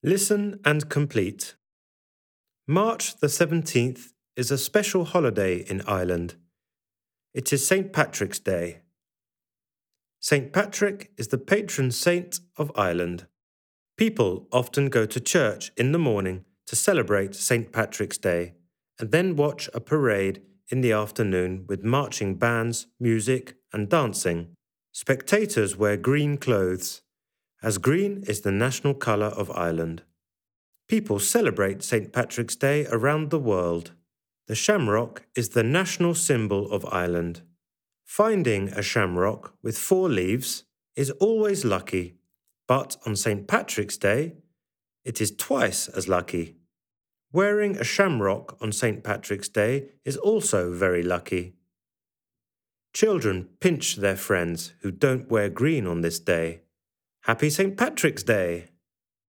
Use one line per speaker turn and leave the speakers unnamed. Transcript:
Listen and complete. March the 17th is a special holiday in Ireland. It is St. Patrick's Day. St. Patrick is the patron saint of Ireland. People often go to church in the morning to celebrate St. Patrick's Day and then watch a parade in the afternoon with marching bands, music, and dancing. Spectators wear green clothes, as green is the national colour of Ireland. People celebrate St. Patrick's Day around the world. The shamrock is the national symbol of Ireland. Finding a shamrock with 4 leaves is always lucky, but on St. Patrick's Day, it is twice as lucky. Wearing a shamrock on St. Patrick's Day is also very lucky. Children pinch their friends who don't wear green on this day. Happy St. Patrick's Day!